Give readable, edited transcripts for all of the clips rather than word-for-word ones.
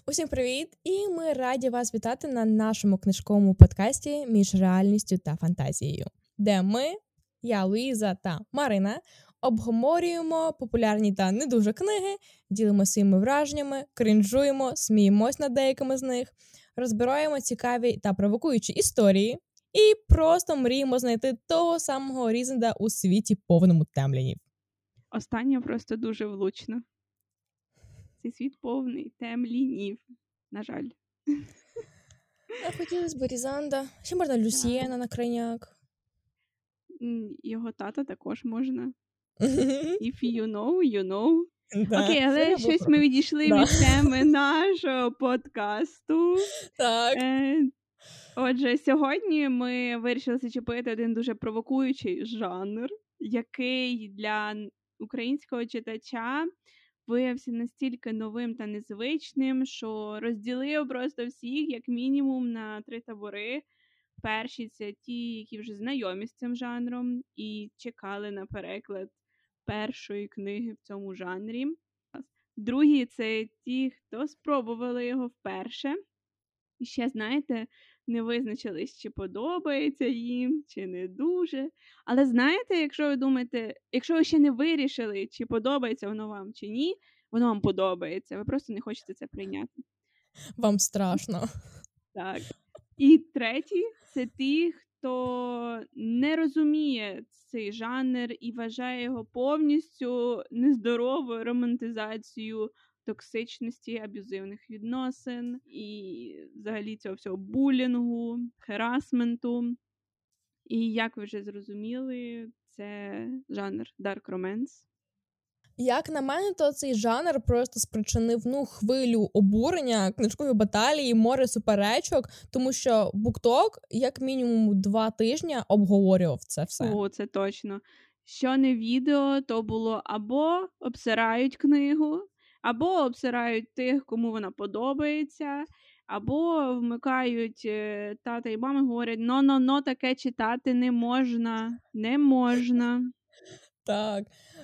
Усім привіт! І ми раді вас вітати на нашому книжковому подкасті «Між реальністю та фантазією», де ми, я, Луїза та Марина, обговорюємо популярні та не дуже книги, ділимося своїми враженнями, кринжуємо, сміємось над деякими з них, розбираємо цікаві та провокуючі історії і просто мріємо знайти того самого Різенда у світі повному темлянів. Останнє просто дуже влучно. Цей світ повний темлінів, на жаль. А хотілося б Різанда. Ще можна Люсьєна на крайняк. Його тата також можна. If you know, you know. Да. Окей, але щось ми відійшли від теми нашого подкасту. Так. Отже, сьогодні ми вирішили зачепити один дуже провокуючий жанр, який для українського читача виявився настільки новим та незвичним, що розділив просто всіх, як мінімум, на 3 табори. Перші – це ті, які вже знайомі з цим жанром і чекали на переклад першої книги в цьому жанрі. Другі – це ті, хто спробували його вперше. І ще, знаєте, не визначились, чи подобається їм, чи не дуже. Але знаєте, якщо ви думаєте, якщо ви ще не вирішили, чи подобається воно вам, чи ні, воно вам подобається. Ви просто не хочете це прийняти. Вам страшно. Так. І треті – це ті, хто не розуміє цей жанр і вважає його повністю нездоровою романтизацією токсичності, аб'юзивних відносин і взагалі цього всього булінгу, херасменту. І як ви вже зрозуміли, це жанр Dark Romance. Як на мене, то цей жанр просто спричинив хвилю обурення, книжкові баталії, море суперечок, тому що BookTok як мінімум 2 тижні обговорював це все. О, це точно. Що не відео, то було або обсирають книгу, або обсирають тих, кому вона подобається, або вмикають тата і мама, говорять, но, таке читати не можна, не можна. Так,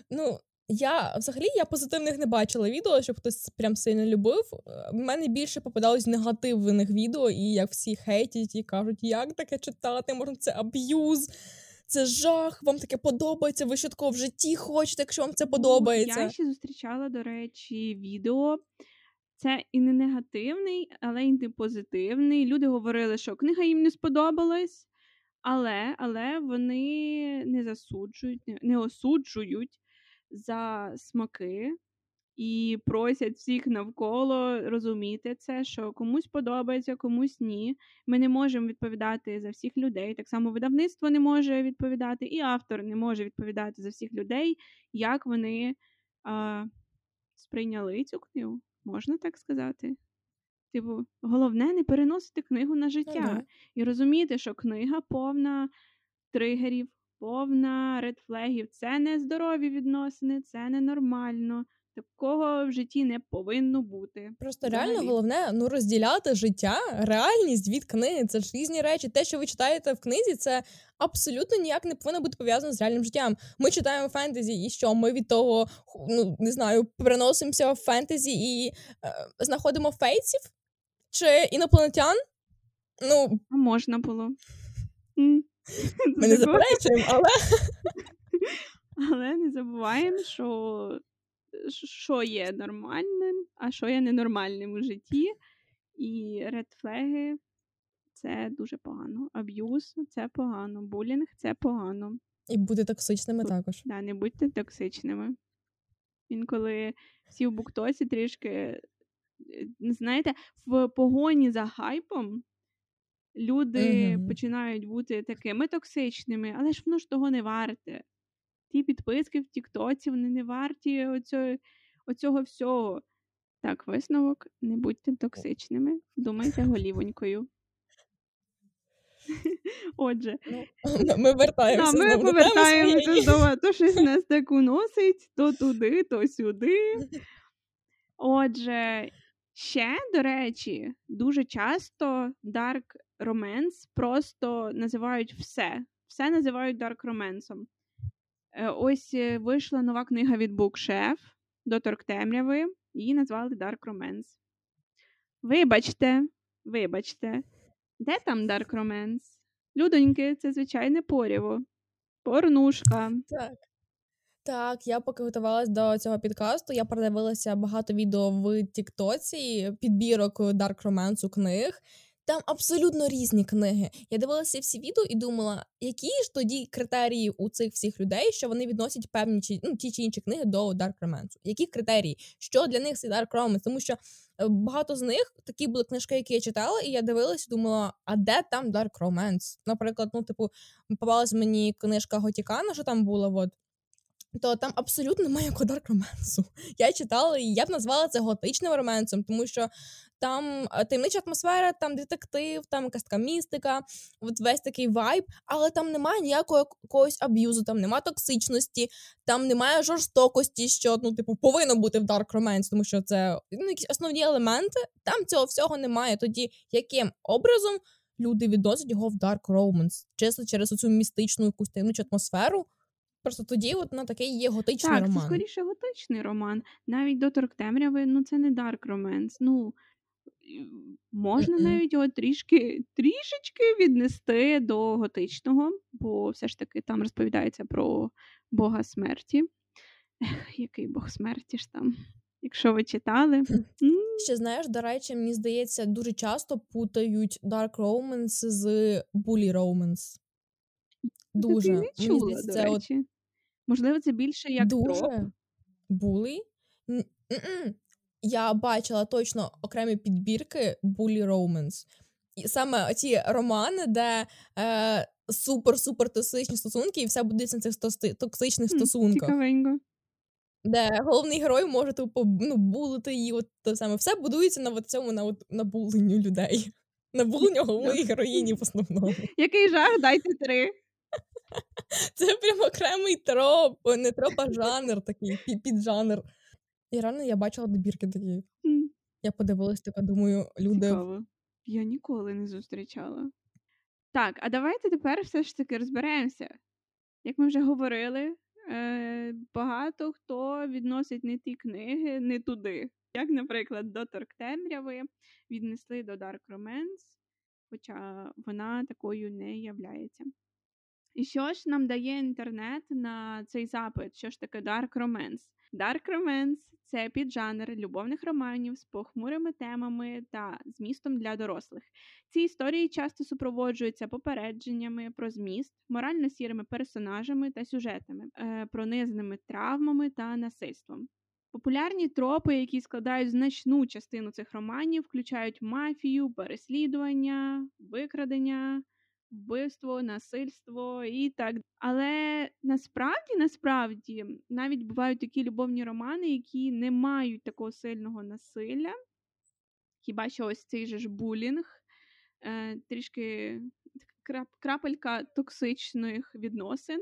я позитивних не бачила відео, щоб хтось прям сильно любив. В мене більше попадалось негативних відео, і як всі хейтять і кажуть, як таке читати, можна це аб'юз, це жах, вам таке подобається, ви що такого в житті хочете, якщо вам це подобається. Я ще зустрічала, до речі, відео. Це і не негативний, але і не позитивний. Люди говорили, що книга їм не сподобалась, але вони не осуджують за смаки і просять всіх навколо розуміти це, що комусь подобається, комусь ні. Ми не можемо відповідати за всіх людей. Так само видавництво не може відповідати, і автор не може відповідати за всіх людей, як вони сприйняли цю книгу. Можна так сказати? Типу, головне не переносити книгу на життя. І розуміти, що книга повна тригерів, повна редфлегів. Це не здорові відносини, це ненормально. Такого в житті не повинно бути. Просто реально головне розділяти життя, реальність від книги. Це ж різні речі. Те, що ви читаєте в книзі, це абсолютно ніяк не повинно бути пов'язано з реальним життям. Ми читаємо фентезі, і що? Ми від того, переносимося в фентезі і знаходимо фейтсів? Чи інопланетян? А можна було. Ми не заперечуємо, але... Але не забуваємо, що є нормальним, а що є ненормальним у житті. І редфлеги – це дуже погано. Аб'юз – це погано. Булінг – це погано. І бути токсичними також. Да, не будьте токсичними. Інколи всі в буктосі трішки, знаєте, в погоні за хайпом люди починають бути такими токсичними, але ж воно ж того не варте. Ті підписки в тіктоці, вони не варті оцього всього. Так, висновок, не будьте токсичними, думайте голівонькою. Отже. Ми вертаємося ми повертаємося знову. То щось нас так уносить, то туди, то сюди. Отже, ще, до речі, дуже часто Dark Romance просто називають все. Все називають Dark Romance. Ось вийшла нова книга від BookChef «Доторк темряви», її назвали Dark Romance. Вибачте. Де там Dark Romance? Людоньки, це звичайне поріво. Порнушка. Так, я поки готувалась до цього підкасту, я передивилася багато відео в Тіктоці, підбірок Dark Romance книг. Там абсолютно різні книги. Я дивилася всі відео і думала, які ж тоді критерії у цих всіх людей, що вони відносять певні ті чи інші книги до Dark Romance. Які критерії? Що для них це Dark Romance? Тому що багато з них такі були книжки, які я читала, і я дивилась і думала, а де там Dark Romance? Наприклад, попалась мені книжка Готікана, що там було, то там абсолютно немає Dark Романсу. Я читала, і я б назвала це готичним романсом, тому що там таємнича атмосфера, там детектив, там якась така містика, весь такий вайб, але там немає ніякого якогось аб'юзу, там немає токсичності, там немає жорстокості, що, повинно бути в Dark Romance, тому що це якісь основні елементи, там цього всього немає. Тоді яким образом люди відносять його в Dark Romance? Чисто через оцю містичну якусь таємничу атмосферу? Просто тоді на такий є готичний роман. Так, це скоріше готичний роман. Навіть «Доторк темряви», це не Dark Romance. Можна навіть його трішечки віднести до готичного, бо все ж таки там розповідається про Бога смерті. Який Бог смерті ж там, якщо ви читали. Ще, знаєш, до речі, мені здається, дуже часто путають Dark Romance з Bully Romance. Дуже. Я не чула, до речі. Можливо, це більше як троп. Bully? Я бачила точно окремі підбірки Bully Romance. І саме ці романи, де супер-супер токсичні стосунки, і все будується на цих токсичних стосунках. Цікавенько. Де головний герой може булити її, все будується на буленню людей. На буленню головної героїні в основному. Який жах, дайте 3. Це прям окремий троп, не троп, а жанр такий, піджанр. І реально я бачила добірки такі. Я подивилась, така, думаю, люди... Цікаво. Я ніколи не зустрічала. Так, а давайте тепер все ж таки розберемося. Як ми вже говорили, багато хто відносить не ті книги, не туди. Як, наприклад, «Доторк темряви» віднесли до Dark Romance, хоча вона такою не являється. І що ж нам дає інтернет на цей запит? Що ж таке Dark Romance? Dark Romance – це піджанр любовних романів з похмурими темами та змістом для дорослих. Ці історії часто супроводжуються попередженнями про зміст, морально сірими персонажами та сюжетами, пронизаними травмами та насильством. Популярні тропи, які складають значну частину цих романів, включають мафію, переслідування, викрадення, вбивство, насильство і так. Але насправді, навіть бувають такі любовні романи, які не мають такого сильного насилля. Хіба що ось цей же ж булінг, трішки крапелька токсичних відносин.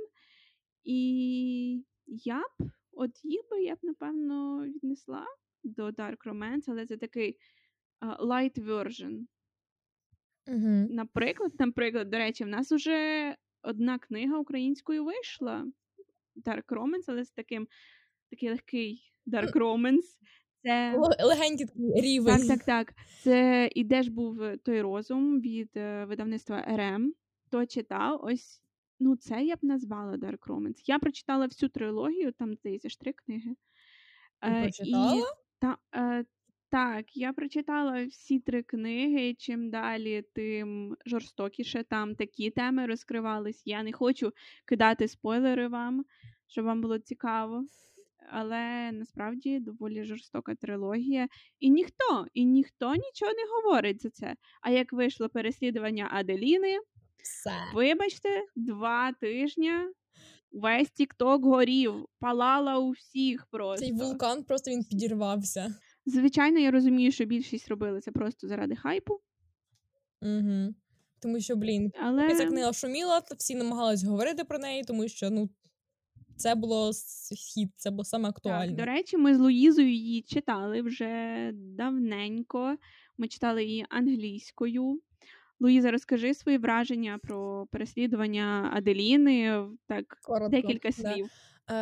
І я б, напевно, віднесла до Dark Romance, але це такий light version. Угу. Наприклад, до речі, в нас вже одна книга українською вийшла. Dark Romance, але з такий легкий Dark Romance. Це легенький рівень. Так. Це «І де ж був той розум» від видавництва РМ. Хто читав, ось, це я б назвала Dark Romance. Я прочитала всю трилогію, там, здається, 3 книги. Прочитала? Так, я прочитала всі 3 книги, чим далі, тим жорстокіше там такі теми розкривались. Я не хочу кидати спойлери вам, щоб вам було цікаво, але насправді доволі жорстока трилогія. І ніхто нічого не говорить за це. А як вийшло переслідування Аделіни, вибачте, 2 тижні весь TikTok горів, палала у всіх просто. Цей вулкан просто він підірвався. Звичайно, я розумію, що більшість робили це просто заради хайпу. Угу. Тому що, ця книга шуміла, всі намагались говорити про неї, тому що, це було хіт, це було саме актуальне. Так, до речі, ми з Луїзою її читали вже давненько. Ми читали її англійською. Луїза, розкажи свої враження про переслідування Аделіни, так, коротко, декілька слів.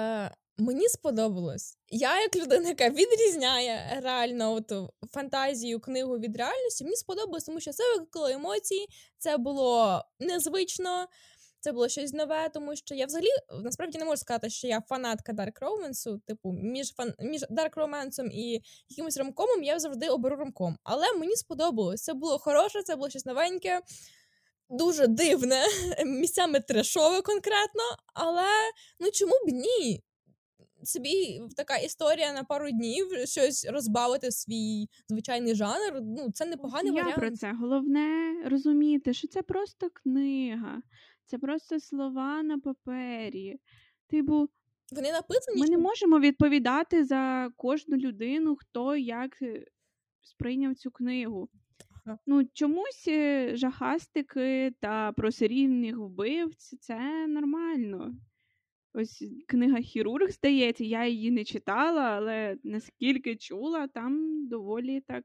Мені сподобалось. Я, як людина, яка відрізняє реально фантазію, книгу від реальності, мені сподобалось, тому що це викликало емоції, це було незвично, це було щось нове, тому що я взагалі, насправді, не можу сказати, що я фанатка Dark Romance, типу, між Dark Romance і якимось ромкомом я завжди оберу ромком. Але мені сподобалось, це було хороше, це було щось новеньке, дуже дивне, місцями трешове конкретно, але, чому б ні? Собі така історія на пару днів, щось розбавити свій звичайний жанр, це непоганий Я варіант. про це. Головне розуміти, що це просто книга, це просто слова на папері. Типу, Вони написані, ми не можемо відповідати за кожну людину, хто як сприйняв цю книгу. Ага. Чомусь жахастики та про серійних вбивць – це нормально. Ось книга «Хірург», здається, я її не читала, але наскільки чула, там доволі так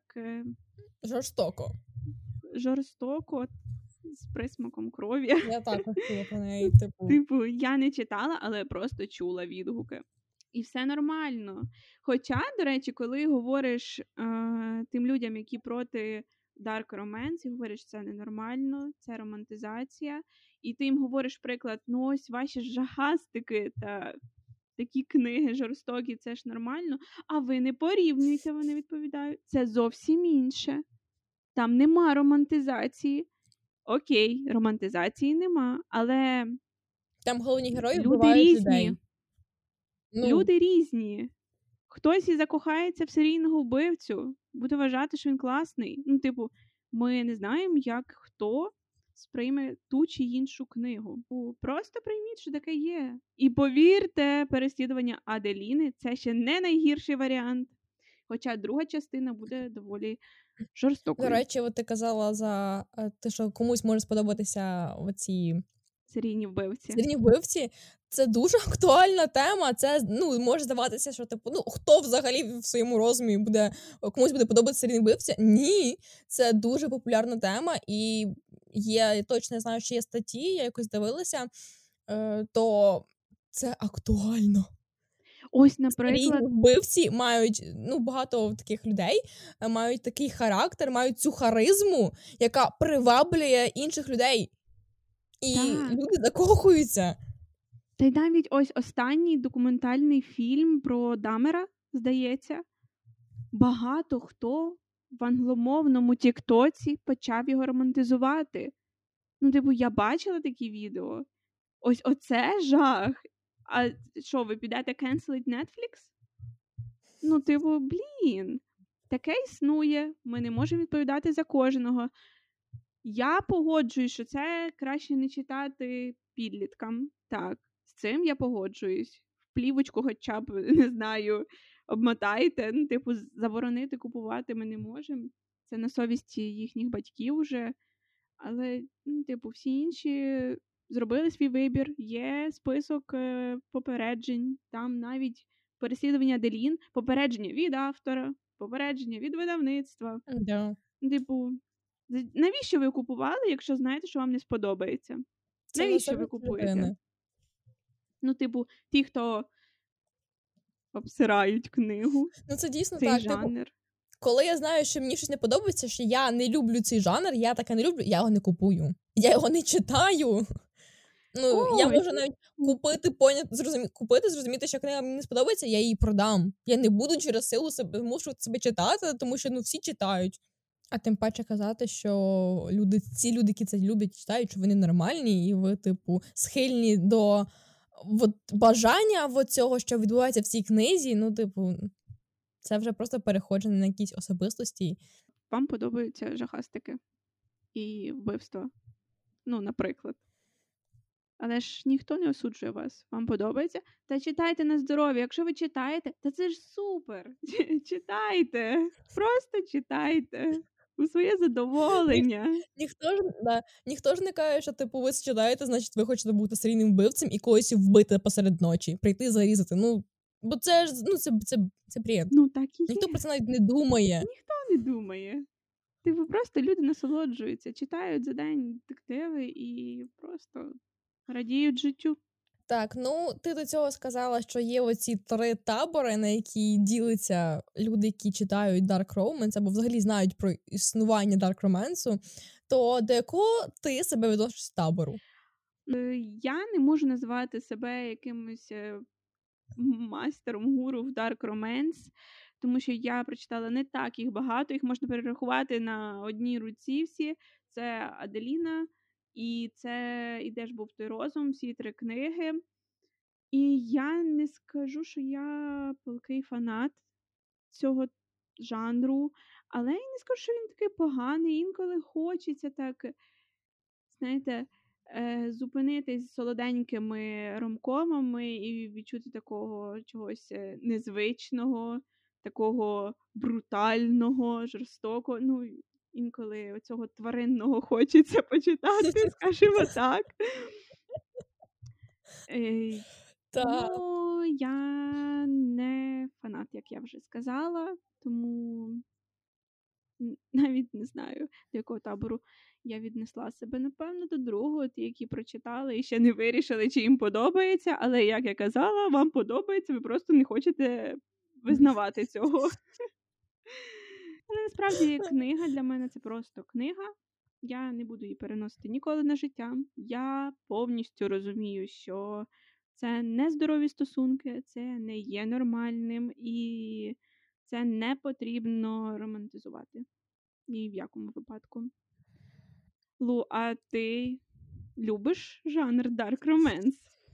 жорстоко, з присмаком крові. Я також чула про неї, Типу, я не читала, але просто чула відгуки. І все нормально. Хоча, до речі, коли говориш тим людям, які проти Dark Romance, говориш, це ненормально, це романтизація, і ти їм говориш приклад, ось ваші жахастики та такі книги жорстокі, це ж нормально, а ви не порівнюйте, вони відповідають. Це зовсім інше. Там нема романтизації. Окей, романтизації нема, але там головні герої люди вбивають різні. людей. Люди різні. Хтось і закохається в серійного вбивцю, буде вважати, що він класний. Ми не знаємо, як хто сприйме ту чи іншу книгу. Просто прийміть, що таке є. І повірте, переслідування Аделіни – це ще не найгірший варіант. Хоча друга частина буде доволі жорстокою. До речі, ти казала за те, що комусь може сподобатися оці серійні вбивці. Це дуже актуальна тема. Це, може здаватися, що, хто взагалі в своєму розумі комусь буде подобатися серійний вбивця? Ні, це дуже популярна тема, і я точно знаю, що є статті, я якось дивилася, то це актуально. Ось, наприклад, серійні вбивці мають, багато таких людей мають такий характер, мають цю харизму, яка приваблює інших людей. І люди закохуються. Та й навіть ось останній документальний фільм про Дамера, здається, багато хто в англомовному тіктоці почав його романтизувати. Я бачила такі відео. Ось оце жах. А що, ви підете канцелить Netflix? Таке існує. Ми не можемо відповідати за кожного. Я погоджуюсь, що це краще не читати підліткам. Так, з цим я погоджуюсь. В плівочку хоча б, не знаю, обмотайте. Заборонити купувати ми не можемо. Це на совісті їхніх батьків уже. Але, всі інші зробили свій вибір. Є список попереджень. Там навіть переслідування Аделін, попередження від автора, попередження від видавництва. Да. Навіщо ви купували, якщо знаєте, що вам не сподобається? Це навіщо ви купуєте? Ті, хто обсирають книгу. Це дійсно цей так. Жанр. Коли я знаю, що мені щось не подобається, що я не люблю цей жанр, я таке не люблю, я його не купую. Я його не читаю. Я можу навіть зрозуміти, що книга мені не сподобається, я її продам. Я не буду через силу змушувати себе читати, тому що всі читають. А тим паче казати, що ці люди, які це люблять, читають, що вони нормальні, і ви, схильні до бажання цього, що відбувається в цій книзі, це вже просто переходження на якісь особистості. Вам подобаються жахастики і вбивства? Наприклад. Але ж ніхто не осуджує вас. Вам подобається? Та читайте на здоров'я. Якщо ви читаєте, та це ж супер. Читайте. Просто читайте. У своє задоволення. Ніхто ж не каже, що ви читаєте, значить ви хочете бути серійним вбивцем і когось вбити посеред ночі. Прийти зарізати. Бо це ж, це бред. Так і є. Ніхто про це навіть не думає. Ніхто не думає. Просто люди насолоджуються, читають за день детективи і просто радіють життю. Так, ну, ти до цього сказала, що є оці 3 табори, на які діляться люди, які читають Dark Romance, або взагалі знають про існування Dark Romance, то до якого ти себе відносиш з табору? Я не можу називати себе якимось мастером гуру в Dark Romance, тому що я прочитала не так їх багато, їх можна перерахувати на одній руці всі. Це Аделіна, і це «Ідеш був той розум», всі 3 книги. І я не скажу, що я палкий фанат цього жанру, але я не скажу, що він такий поганий. Інколи хочеться так, знаєте, зупинитись солоденькими ромкомами і відчути такого чогось незвичного, такого брутального, жорстокого. Ну, інколи оцього тваринного хочеться почитати, скажімо так. Так. Ну, я не фанат, як я вже сказала, тому навіть не знаю, до якого табору я віднесла себе. Напевно, до другого, ті, які прочитали і ще не вирішили, чи їм подобається, але, як я казала, вам подобається, ви просто не хочете визнавати цього. Але насправді книга для мене це просто книга. Я не буду її переносити ніколи на життя. Я повністю розумію, що це не здорові стосунки, це не є нормальним і це не потрібно романтизувати. Ні в якому випадку. Лу, а ти любиш жанр Dark Romance?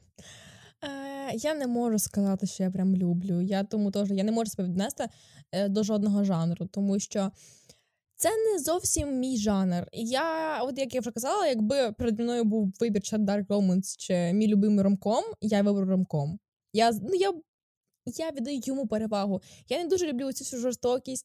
Я не можу сказати, що я прям люблю. Я не можу себе віднести до жодного жанру, тому що це не зовсім мій жанр. От як я вже казала, якби переді мною був вибір чи Dark Romance, чи мій любимий ромком, я виберу ромком. Я віддаю йому перевагу. Я не дуже люблю цю всю жорстокість,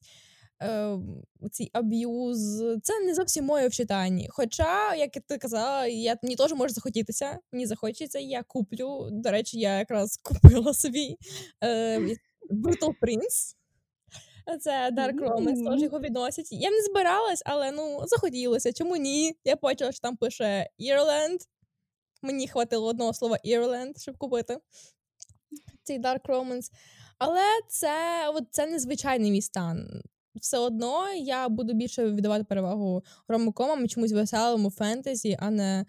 цей аб'юз. Це не зовсім моє в читанні. Хоча, як ти казала, мені теж може захотітися. Мені захочеться, я куплю. До речі, я якраз купила собі Brutal Prince. Це Dark Romance, теж його відносять. Я не збиралась, але, захотілося. Чому ні? Я почала, що там пише Ireland. Мені хватило одного слова Ireland, щоб купити цей Dark Romance. Але це незвичайний мій стан. Все одно я буду більше віддавати перевагу ромкомам і чомусь веселому фентезі, а не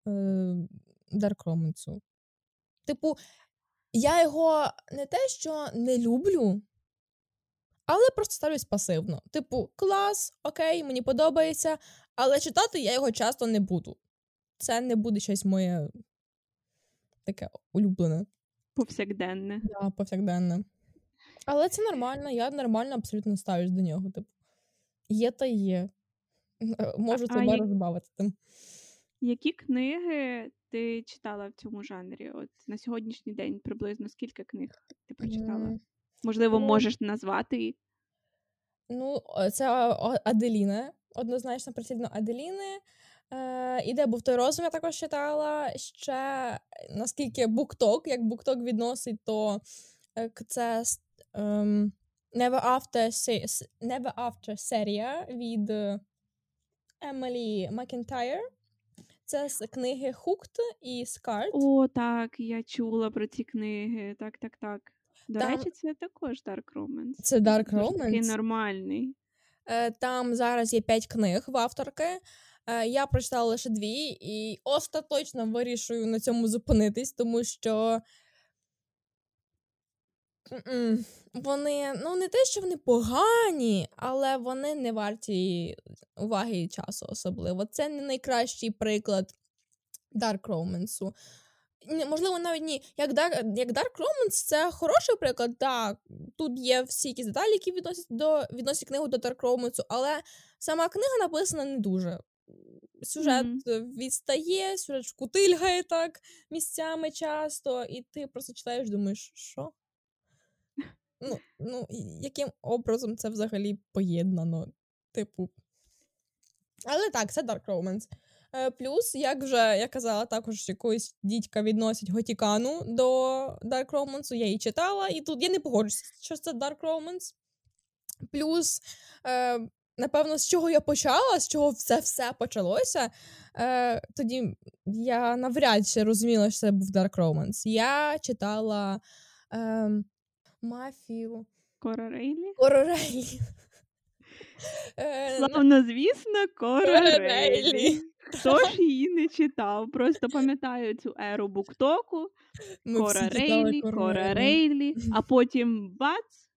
Dark Romance. Типу, я його не те, що не люблю, але просто ставлюсь пасивно. Типу, клас, окей, мені подобається, але читати я його часто не буду. Це не буде щось моє таке улюблене. Повсякденне. Да, повсякденне. Але це нормально, я нормально абсолютно ставлюсь до нього. Типу, є та є. Можу себе розбавити тим. Які книги ти читала в цьому жанрі? От на сьогоднішній день приблизно скільки книг ти прочитала? Можливо, можеш назвати їх? Ну, це Аделіна. Однозначно прицільно Аделіни. «Іде був той розум» я також читала. Ще, наскільки BookTok, як BookTok відносить, то це Never After серія від Емілі Макентайр. Це з книги Hooked і Scarred. О, так, я чула про ці книги. Так. До речі, це також Dark Romance. Це Dark Romance? Такий нормальний. Там зараз є 5 книг в авторки. Я прочитала лише 2 і остаточно вирішую на цьому зупинитись, тому що вони, не те, що вони погані, але вони не варті уваги і часу особливо. Це не найкращий приклад Dark Romance. Можливо, навіть ні. Як Dark Romance, це хороший приклад, так. Тут є всі якісь деталі, які відносять книгу до Dark Romance, але сама книга написана не дуже. Сюжет відстає, сюжет шкутильгає так місцями часто, і ти просто читаєш, думаєш, що? Яким образом це взагалі поєднано? Типу. Але так, це Dark Romance. Плюс, як вже я казала, також якоїсь дідька відносять Готікану до Dark Romance, я її читала, і тут я не погоджуся, що це Dark Romance. Плюс напевно, з чого я почала, з чого це все почалося, тоді я навряд чи розуміла, що це був Dark Romance. Я читала мафію. Кора Рейлі? Кора Рейлі. Славно, звісно, Кора Рейлі. Хто ж її не читав? Просто пам'ятаю цю еру буктоку. Кора Рейлі, а потім бац!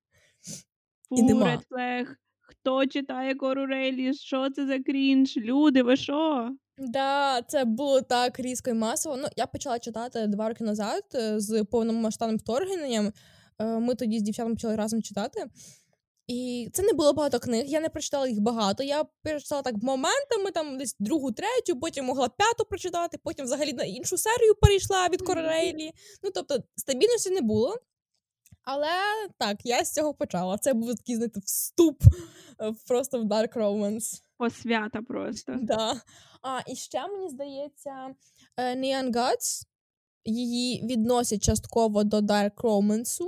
Red Flag. Хто читає Кору Рейлі? Що це за крінж? Люди, ви що? Да, це було так різко і масово. Ну, я почала читати 2 роки назад з повномасштабним вторгненням. Ми тоді з дівчатами почали разом читати. І це не було багато книг, я не прочитала їх багато. Я прочитала так моментами, там десь 2-3, потім могла 5 прочитати, потім взагалі на іншу серію перейшла від Кори Рейлі. Ну, тобто, стабільності не було. Але так, я з цього почала. Це був такий, знаєте, вступ просто в Dark Romance. Посвята просто. Да. І ще, мені здається, Neon Gods, її відносять частково до Dark Romance.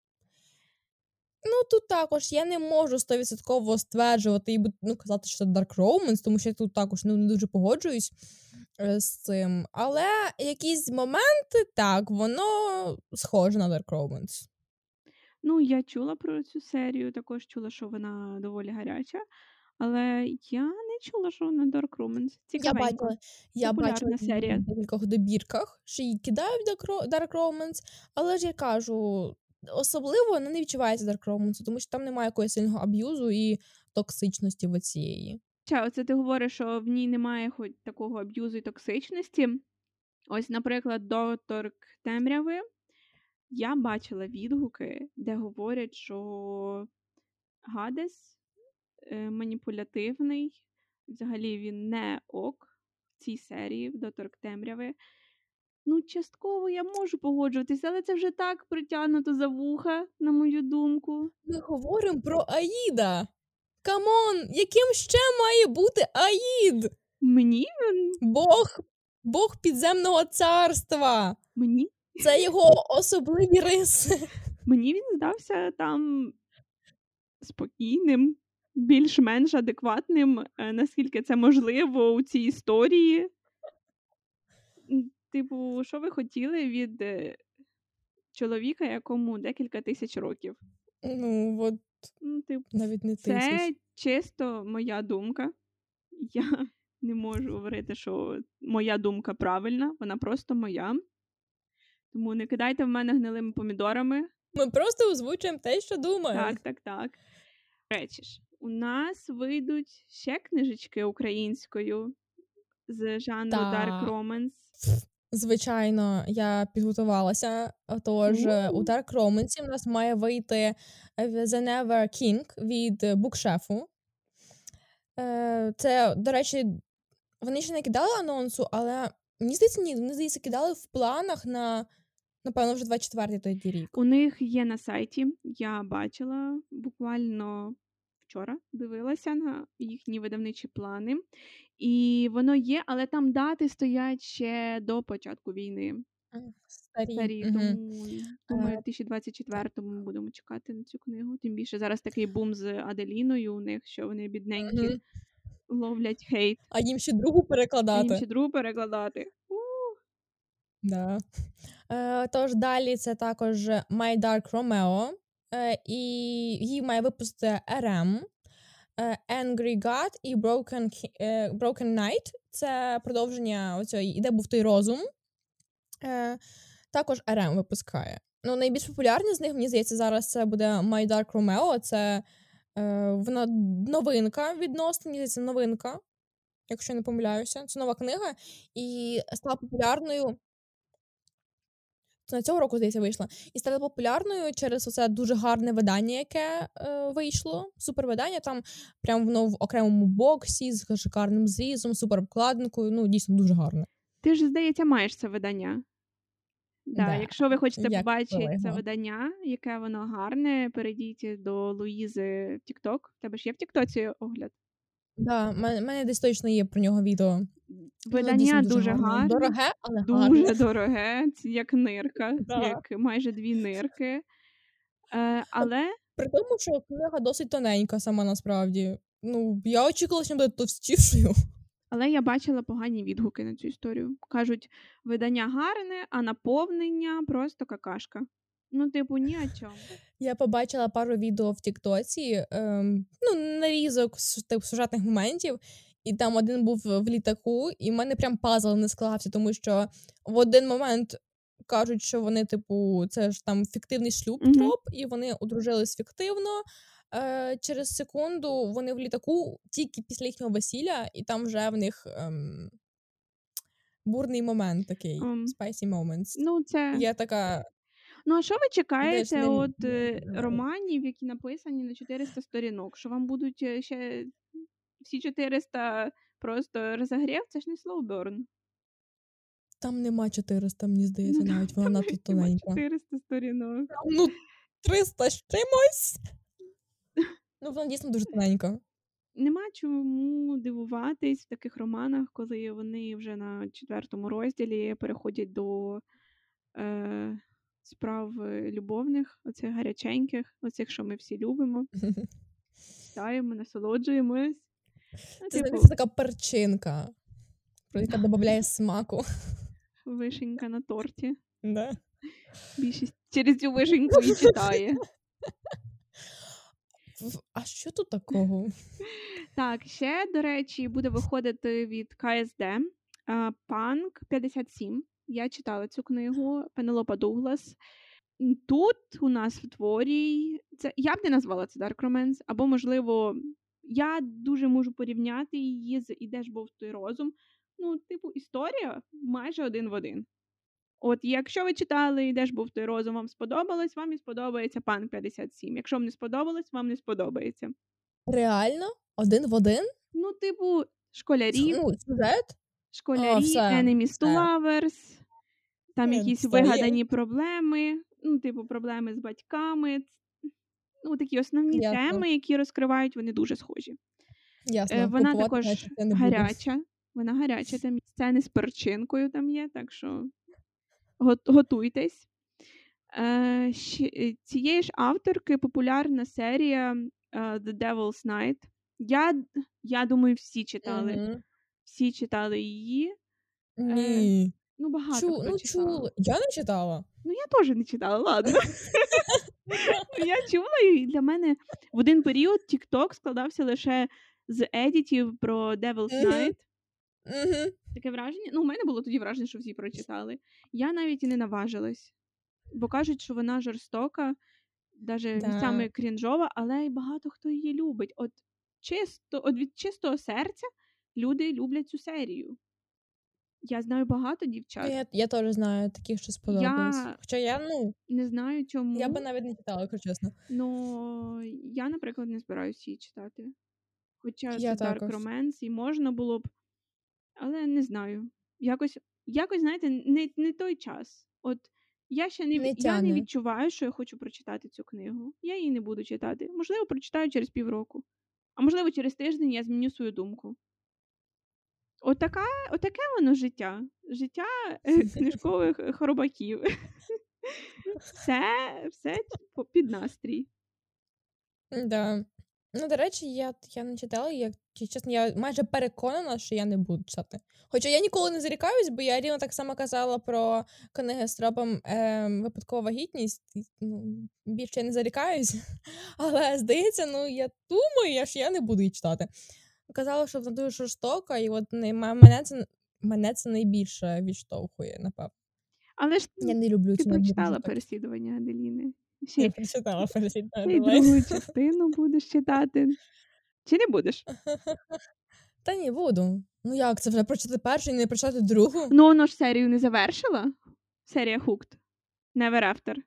Ну, тут також я не можу 100% стверджувати і казати, що це Dark Romance, тому що я тут також не дуже погоджуюсь з цим. Але якісь моменти, так, воно схоже на Dark Romance. Ну, я чула про цю серію, також чула, що вона доволі гаряча, але я не чула, що вона Dark Romance. Цікавенько. Я бачила серія. в декількох добірках, що її кидають Dark Romance, але ж я кажу, особливо не відчувається Dark Romance, тому що там немає якогось сильного аб'юзу і токсичності в оцієї. Оце ти говориш, що в ній немає хоч такого аб'юзу і токсичності. Ось, наприклад, «Доторк темряви» я бачила відгуки, де говорять, що Гадес маніпулятивний, взагалі він не ок в цій серії, в «Доторк темряви». Ну, частково я можу погоджуватися, але це вже так притягнуто за вуха, на мою думку. Ми говоримо про Аїда. Камон, яким ще має бути Аїд? Мені Бог підземного царства. Мені? Це його особливі риси. Мені він здався там спокійним, більш-менш адекватним, наскільки це можливо у цій історії. Типу, що ви хотіли від чоловіка, якому декілька тисяч років? Ну, от, навіть не тисяч. Це чисто моя думка. Я не можу говорити, що моя думка правильна, вона просто моя. Тому не кидайте в мене гнилими помідорами. Ми просто озвучуємо те, що думаємо. Так. Речі ж, у нас вийдуть ще книжечки українською з жанру Dark Romance. Звичайно, я підготувалася. Тож, у Dark Romance у нас має вийти The Never King від Букшефу. Це, до речі, вони ще не кидали анонсу, але мені здається, вони, здається, кидали в планах на, напевно, вже 24-й тоді рік. У них є на сайті, я бачила, буквально вчора дивилася на їхні видавничі плани. І воно є, але там дати стоять ще до початку війни. Старі. Тому, думаю, в 2024-му ми будемо чекати на цю книгу. Тим більше зараз такий бум з Аделіною у них, що вони бідненькі ловлять хейт. А їм ще другу перекладати. Да. Тож далі це також My Dark Romeo. І її має випустити RM. Angry God і Broken Knight. Це продовження оцього «Де був той розум». Також RM випускає. Ну, найбільш популярні з них, мені здається, зараз це буде My Dark Romeo. Це вона новинка відносно, мені здається, новинка, якщо я не помиляюся. Це нова книга і стала популярною. Це на цього року, здається, вийшла. І стала популярною через оце дуже гарне видання, яке вийшло. Супервидання. Там прям воно в окремому боксі, з шикарним зрізом, суперобкладинкою. Ну, дійсно, дуже гарне. Ти ж, здається, маєш це видання. Да, якщо ви хочете побачити це видання, яке воно гарне, перейдіть до Луїзи в TikTok. У тебе ж є в TikTok огляд? Да, в мене десь точно є про нього відео. Видання дуже гарне. Дороге, але дуже гарне. Дороге, як нирка, як майже 2 нирки. Але... При тому, що книга досить тоненька сама насправді. я очікувала, що буде товстішою. Але я бачила погані відгуки на цю історію. Кажуть, видання гарне, а наповнення просто какашка. Ні о чому. Я побачила пару відео в Тіктоці, нарізок сюжетних моментів, і там один був в літаку, і в мене прям пазл не склався, тому що в один момент кажуть, що вони, це ж там фіктивний шлюб троп, і вони одружились фіктивно. Через секунду вони в літаку тільки після їхнього весілля, і там вже в них бурний момент такий, spicy moments. Це... Я така... а що ви чекаєте романів, які написані на 400 сторінок? Що вам будуть ще всі 400 просто розогрів? Це ж не slow burn. Там нема 400, мені здається, навіть вона надто тоненька. 400 сторінок. 300 з чимось. Вона дійсно дуже тоненька. Нема чому дивуватись в таких романах, коли вони вже на 4-му розділі переходять до справ любовних, оцих гаряченьких, оцих, що ми всі любимо. Читаємо, насолоджуємось. Це така перчинка, яка додає смаку. Вишенька на торті. Да. Більшість через цю вишеньку і читає. А що тут такого? Так, ще, до речі, буде виходити від КСД Панк 57. Я читала цю книгу Пенелопа Дуглас. Тут у нас в творі, я б не назвала це Dark Romance, або, можливо, я дуже можу порівняти її з «І де ж був той розум». Історія майже один в один. От, якщо ви читали «І де ж був той розум», вам сподобалось, вам і сподобається Панк 57. Якщо вам не сподобалось, вам не сподобається. Реально? Один в один? Школярі. Сюжет? Школярі, enemies to lovers, там якісь вигадані проблеми, проблеми з батьками. Такі основні теми, які розкривають, вони дуже схожі. Ясно. Вона також гаряча. Вона гаряча, там сцени з перчинкою там є, так що готуйтесь. Цієї ж авторки популярна серія The Devil's Night. Я думаю, всі читали. Mm-hmm. Всі читали її. Ні. Багато хто читав. Я не читала. Я теж не читала, ладно. Я чула, і для мене в один період TikTok складався лише з едітів про Devil's Night. Таке враження. У мене було тоді враження, що всі прочитали. Я навіть і не наважилась. Бо кажуть, що вона жорстока, навіть місцями крінжова, але й багато хто її любить. От від чистого серця люди люблять цю серію. Я знаю багато дівчат. Я теж знаю таких, що сподобалось. Хоча я, не знаю, чому. Я би навіть не читала, якщо чесно. Я, наприклад, не збираюся її читати. Хоча це Dark Romance, і можна було б, але не знаю. Якось знаєте, не той час. От я ще не відчуваю, що я хочу прочитати цю книгу. Я її не буду читати. Можливо, прочитаю через півроку. А можливо, через тиждень я зміню свою думку. Отаке воно життя. Життя книжкових хоробаків. Все під настрій. Да. До речі, я не читала, чесно, я майже переконана, що я не буду читати. Хоча я ніколи не зарікаюсь, бо я рівно так само казала про книги з тропом «Випадкова вагітність». Більше я не зарікаюсь. Але, здається, я думаю, що я не буду її читати. Казала, що вона дуже жорстока, і от мене це найбільше відштовхує, напевно. Але ж я не люблю ти прочитала «Переслідування Аделіни». Я прочитала «Переслідування Аделіни». Ти другу частину будеш читати. Чи не будеш? Та ні, буду. Як це вже прочитати першу і не прочитати другу? Воно ж серію не завершила? Серія Hooked. Never After.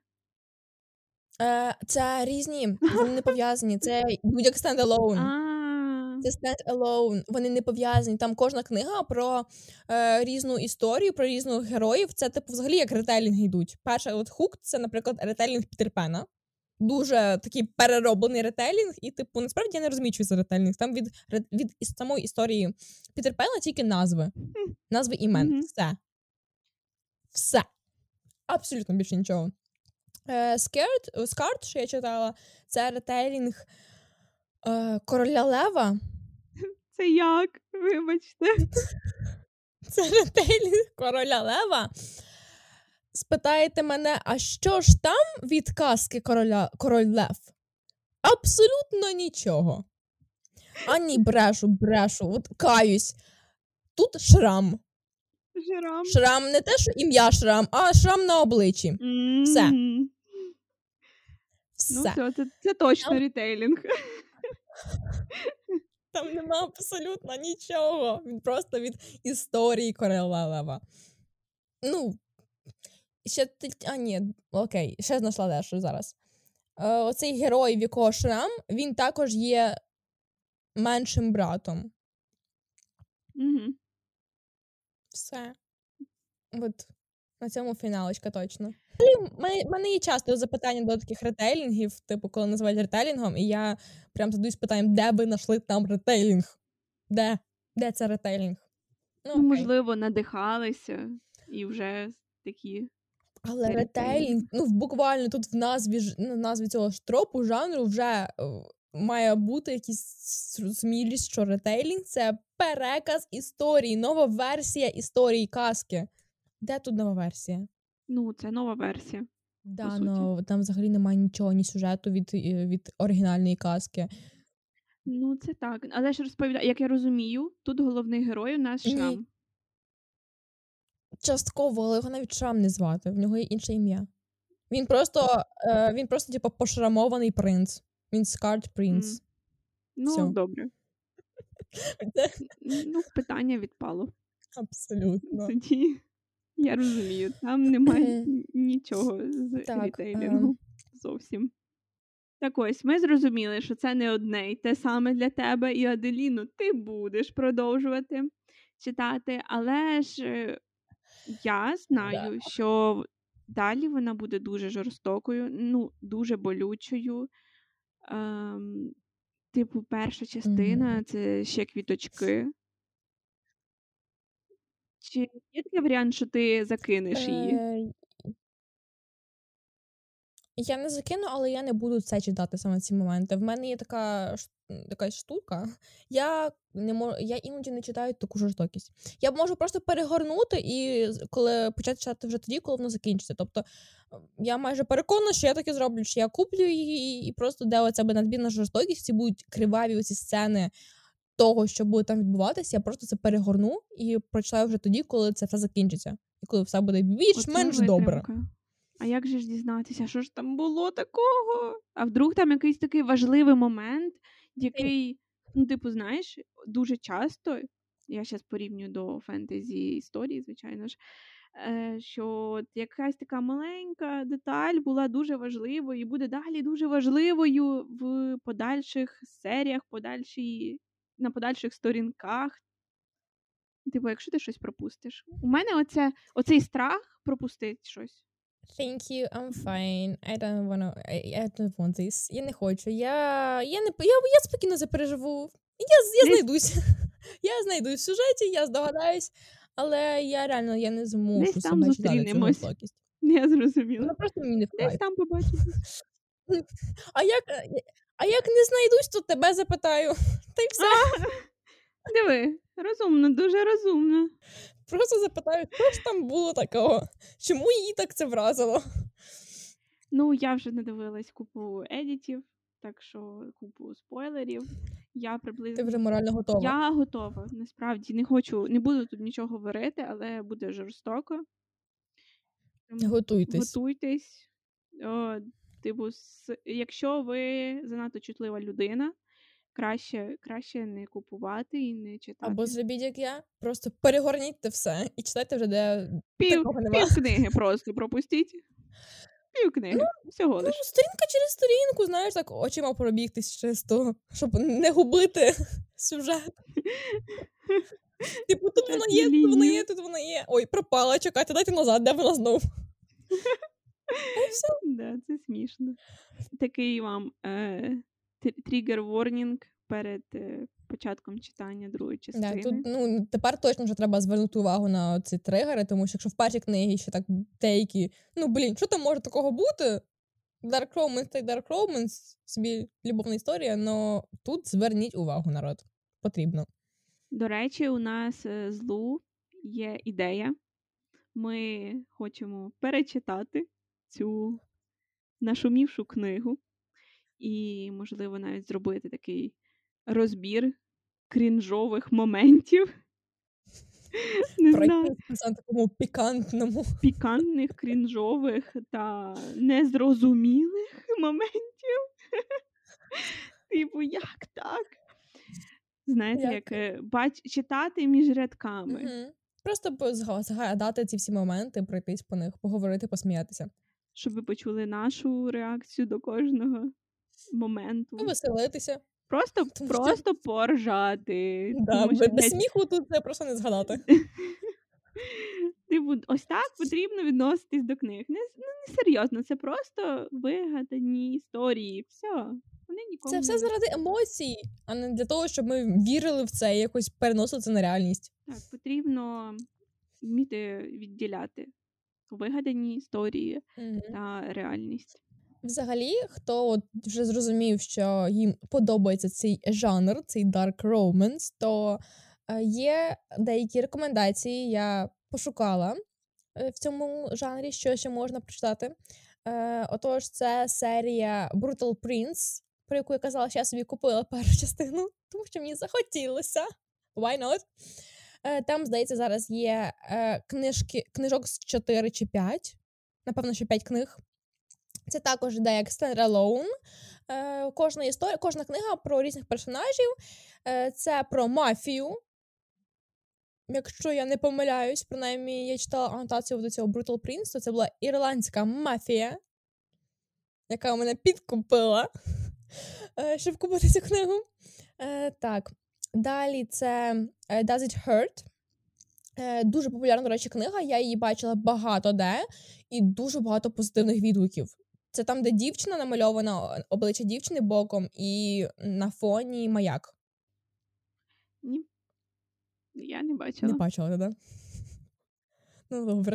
Це різні, вони не пов'язані. Це будь-як стендалоун. Це stand-alone, вони не пов'язані. Там кожна книга про різну історію, про різних героїв. Це, взагалі, як ретелінги йдуть. Перша, Hooked, це, наприклад, ретелінг Пітер Пена. Дуже такий перероблений ретелінг. І, насправді, я не розумію, що це ретелінг. Там від самої історії Пітер Пена тільки назви. Назви імен. Все. Абсолютно більше нічого. Scarred, що я читала, це ретелінг Короля Лева? Це як? Вибачте. Це ретейлінг Короля Лева? Спитаєте мене, а що ж там від казки Король Лев? Абсолютно нічого. Ані брешу, от каюсь. Тут шрам. Жирам. Шрам не те, що ім'я шрам, а шрам на обличчі. Все. Все. Ну все, це точно ретейлінг. Там нема абсолютно нічого. Просто від історії Короля Лева. Ну, окей, ще знайшла дещо зараз. Оцей герой, в якого шрам, він також є меншим братом. Угу. Все. От на цьому фіналочка точно. У мене є часто запитання до таких ретейлінгів, типу, коли називають ретейлінгом, і я прям задаюсь питанням, де ви знайшли там ретейлінг? Де? Де це ретейлінг? Ну, можливо, надихалися і вже такі. Але ретейлінг, буквально тут в назві цього ж тропу, жанру вже має бути якийсь зрозумілість, що ретейлінг – це переказ історії, нова версія історії казки. Де тут нова версія? Ну, це нова версія. Да, ну там взагалі немає нічого, ні сюжету від оригінальної казки. Ну, це так. Але ж розповідаю, як я розумію, тут головний герой у нас Шрам. Частково, але його навіть Шрам не звати, в нього є інше ім'я. Він просто типу, пошрамований принц. Він Scarred Prince. Ну, Всьо. добре. Ну, питання відпало. Абсолютно. Тоді я розумію, там немає нічого з ретейлінгу зовсім. Так ось, ми зрозуміли, що це не одне й те саме для тебе, і Аделіну ти будеш продовжувати читати, але ж я знаю, що далі вона буде дуже жорстокою, ну, дуже болючою. Типу, перша частина – це ще квіточки. Чи є такий варіант, що ти закинеш її? Я не закину, але я не буду це читати саме в ці моменти. В мене є така штука. Я іноді не читаю таку жорстокість. Я можу просто перегорнути і коли почати читати вже тоді, коли воно закінчиться. Тобто я майже переконана, що я таке зроблю, що я куплю її і просто де оця надмірна жорстокість, ці будуть криваві оці сцени того, що буде там відбуватися, я просто це перегорну і прочитаю вже тоді, коли це все закінчиться. І коли все буде більш-менш добре. А як же ж дізнатися, що ж там було такого? А вдруг там якийсь такий важливий момент, який, ну, типу, знаєш, дуже часто, я зараз порівнюю до фентезі історії, звичайно ж, що якась така маленька деталь була дуже важливою і буде далі дуже важливою в подальших серіях, на подальших сторінках. Типу, якщо ти щось пропустиш. У мене оцей страх пропустити щось. Thank you, I'm fine. I don't want this. Я не хочу. Я спокійно це переживу. Я знайдусь. Я знайдусь в сюжеті, я здогадаюсь, але я реально не змушу себе читати цю жорстокість. Я зрозуміла. Вона просто мені не вкладає. Десь там побачимось. А як не знайдусь, то тебе запитаю. Та й все. Диви, розумно, дуже розумно. Просто запитаю, що ж там було такого? Чому її так це вразило? Ну, я вже надивилась купу едітів, так що купу спойлерів. Ти вже морально готова? Я готова, насправді. Не буду тут нічого говорити, але буде жорстоко. Готуйтесь. Типу, якщо ви занадто чутлива людина, краще не купувати і не читати. Або зробіть, як я, просто перегорніть те все і читайте вже, де такого немає. Пів книги просто пропустіть. Пів книги, всього лиш. Ну, сторінка через сторінку, знаєш, так очима пробігтись чисто, щоб не губити сюжет. Типу, тут вона є. Ой, пропала, чекайте, дайте назад, де вона знов? Да, це смішно. Такий вам тригер-ворнінг перед початком читання другої частини. Тут, тепер точно вже треба звернути увагу на ці тригери, тому що якщо в першій книгі ще так деякі, що там може такого бути? Dark Romance та й Dark Romance, собі любовна історія, але тут зверніть увагу, народ. Потрібно. До речі, у нас з Лу є ідея. Ми хочемо перечитати цю нашумівшу книгу і, можливо, навіть зробити такий розбір крінжових моментів. Не знаю. На такому пікантному. Пікантних, крінжових та незрозумілих моментів. Типу, як так? Знаєте, як читати між рядками. Угу. Просто згадати ці всі моменти, пройтись по них, поговорити, посміятися. Щоб ви почули нашу реакцію до кожного моменту. Повеселитися. Просто поржати. Да, без сміху тут це просто не згадати. Типу, ось так потрібно відноситись до книг. Не серйозно, це просто вигадані історії. Все. Вони нікому це все заради емоцій, а не для того, щоб ми вірили в це і якось переносили це на реальність. Так, потрібно вміти відділяти вигадані історії та реальність. Взагалі, хто от вже зрозумів, що їм подобається цей жанр, цей dark romance, то є деякі рекомендації, я пошукала в цьому жанрі, що ще можна прочитати. Отож, це серія Brutal Prince, про яку я казала, що я собі купила першу частину, тому що мені захотілося. Why not? Там, здається, зараз є книжок з 4 чи 5. Напевно, що 5 книг. Це також йде як stand-alone. Кожна книга про різних персонажів. Це про мафію. Якщо я не помиляюсь, принаймні я читала анотацію до цього Brutal Prince, то це була ірландська мафія, яка мене підкупила, щоб купити цю книгу. Так. Далі це Does It Hurt? Дуже популярна, до речі, книга. Я її бачила багато де і дуже багато позитивних відгуків. Це там, де дівчина намальована, обличчя дівчини боком і на фоні маяк. Ні. Я не бачила. Не бачила, так? Ну, добре.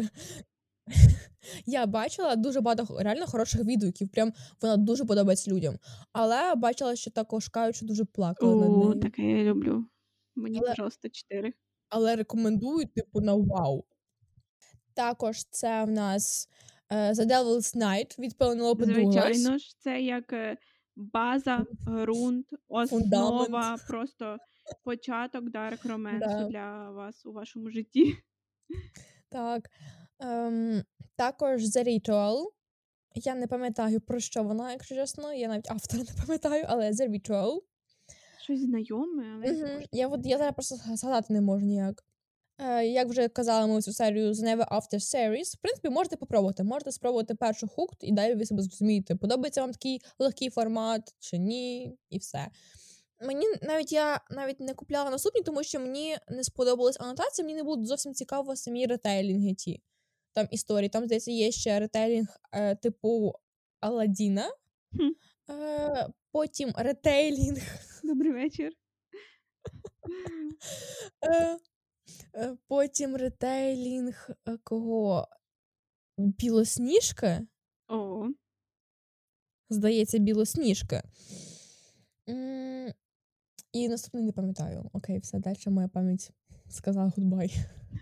Я бачила дуже багато реально хороших відгуків. Прям вона дуже подобається людям. Але бачила, що також кажуть, що дуже плакали над нею. Таке я люблю. Мені, пожалуйста, 4. Але рекомендують, типу, на вау. Також це в нас The Devil's Night від Пенелопи Дуглас. Звичайно ж, це як база, ґрунт, основа, фундамент. Просто початок дарк романсу для вас у вашому житті. Так. Також The Ritual. Я не пам'ятаю, про що вона, якщо чесно. Я навіть автора не пам'ятаю, але The Ritual. Щось знайоме, але... Я зараз просто згадати не можу ніяк. Як вже казали ми цю серію The Never After Series, в принципі, можете попробувати. Можете спробувати першу хукт, і далі ви себе зрозумієте, подобається вам такий легкий формат чи ні, і все. Я навіть не купляла наступні, тому що мені не сподобалась анотація, мені не було зовсім цікаво самі ретейлінги ті. Там історії. Там, здається, є ще ретейлінг типу Аладдіна. Потім ретейлінг. Добрий вечір. Потім ретейлінг кого? Білосніжки? О. Здається, Білосніжки. І наступний не пам'ятаю. Окей, все, далі моя пам'ять сказала goodbye.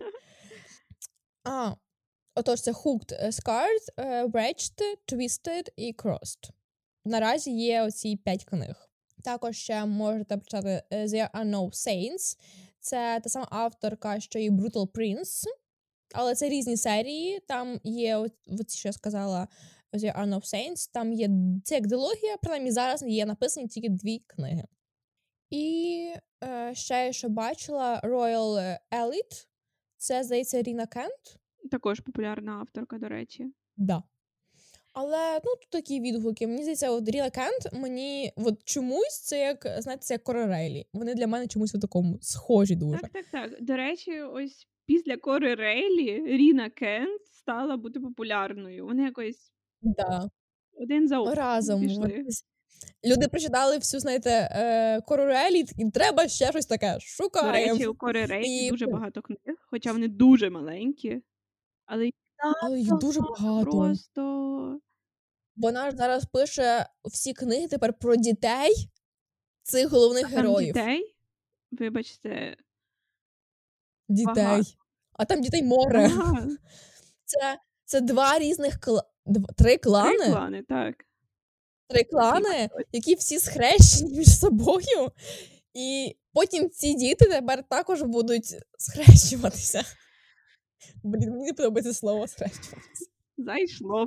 Отож, це Hooked, Scarred, Wretched, Twisted і Crossed. Наразі є оці 5 книг. Також ще можете почитати There Are No Saints. Це та сама авторка, що і Brutal Prince. Але це різні серії. Там є, от що я сказала, There Are No Saints. Там є, це як дилогія, принаймні зараз є написані тільки 2 книги. І ще, що бачила, Royal Elite. Це, здається, Ріна Кент. Також популярна авторка, до речі. Да. Але, тут такі відгуки. Мені здається, от Ріна Кент, мені от чомусь це як, знаєте, це як Кора Рейлі. Вони для мене чомусь у такому схожі дуже. Так. До речі, ось після Кори Рейлі Ріна Кент стала бути популярною. Вони якось один за одним разом пішли. Люди прочитали всю, знаєте, Кору Рейлі, і треба ще щось таке. Шукаємо. До речі, у Кори Рейлі дуже багато книг, хоча вони дуже маленькі. Але їх дуже багато. Просто Вона ж зараз пише всі книги тепер про дітей цих головних Там героїв. дітей, вибачте, Дітей. багато. А там дітей море. Багато. Це два різних три клани? Три клани, так. Три клани, які всі схрещені між собою. І потім ці діти тепер також будуть схрещуватися. Блін, мені не подобається слово схрещуватися. Зайшло.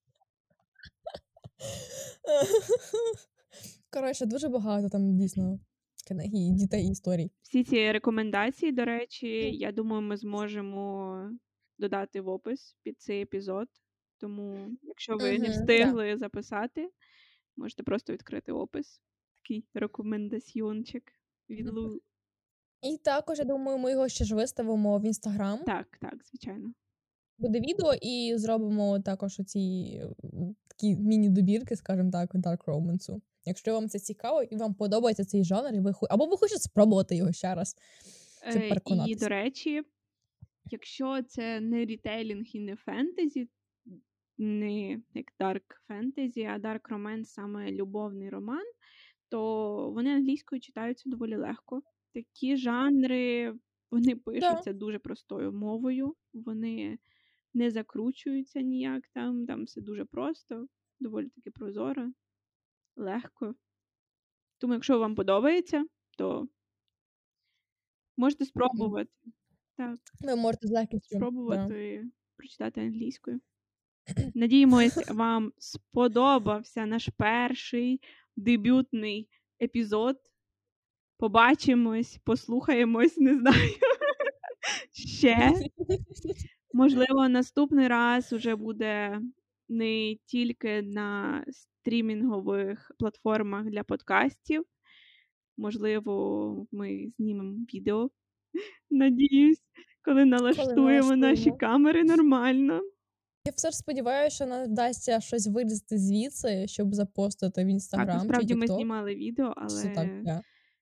Коротше, дуже багато там дійсно книг і дітей і історій. Всі ці рекомендації, до речі, я думаю, ми зможемо додати в опис під цей епізод. Тому, якщо ви не встигли записати, можете просто відкрити опис. Такий рекомендаціончик від Лу. І також, я думаю, ми його ще ж виставимо в Інстаграм. Так, звичайно. Буде відео, і зробимо також оці такі міні-добірки, скажімо так, Dark Romance. Якщо вам це цікаво і вам подобається цей жанр, і або ви хочете спробувати його ще раз, щоб переконатися. І, до речі, якщо це не рітейлінг і не фентезі, не як Dark Fantasy, а Dark Romance, саме любовний роман, то вони англійською читаються доволі легко. Такі жанри, вони пишуться дуже простою мовою, вони не закручуються ніяк там все дуже просто, доволі таки прозоро, легко. Тому, якщо вам подобається, то можете спробувати. Так. Ви можете з легкістю спробувати прочитати англійською. Надіємось, вам сподобався наш перший дебютний епізод. Побачимось, послухаємось, не знаю. Ще. Можливо, наступний раз уже буде не тільки на стрімінгових платформах для подкастів. Можливо, ми знімемо відео. Надіюсь, коли налаштуємо наші камери нормально. Я все ж сподіваюся, що нам вдасться щось вилізти звідси, щоб запостити в Інстаграм. Так, насправді ми знімали відео, але так,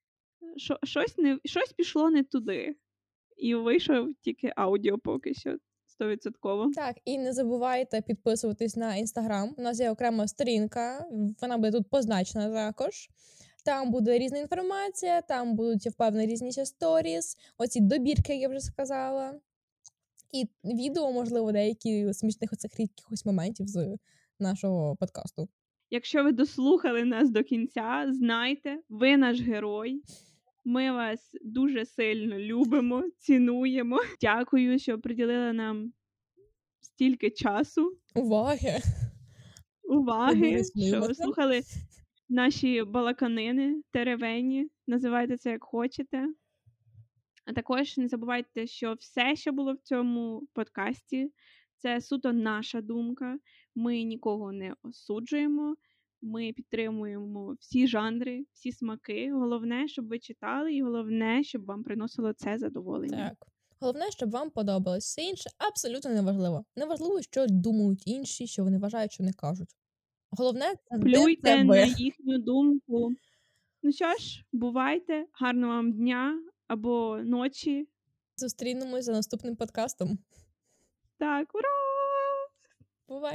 щось пішло не туди. І вийшов тільки аудіо поки що. 100%. Так, і не забувайте підписуватись на Інстаграм. У нас є окрема сторінка, вона буде тут позначена також. Там буде різна інформація, там будуть, я впевнена, різні сторіс, оці добірки, як я вже сказала. І відео, можливо, деякі смішних оцих якихось моментів з нашого подкасту. Якщо ви дослухали нас до кінця, знайте, ви наш герой. Ми вас дуже сильно любимо, цінуємо. Дякую, що приділили нам стільки часу. Уваги, що ви слухали наші балаканини, теревені, називайте це як хочете. А також не забувайте, що все, що було в цьому подкасті, це суто наша думка. Ми нікого не осуджуємо. Ми підтримуємо всі жанри, всі смаки. Головне, щоб ви читали, і головне, щоб вам приносило це задоволення. Так. Головне, щоб вам подобалось. Все інше абсолютно неважливо. Неважливо, що думають інші, що вони вважають, що вони кажуть. Головне, плюйте на їхню думку. Ну що ж, бувайте, гарного вам дня або ночі. Зустрінемось за наступним подкастом. Так, ура! Бувай!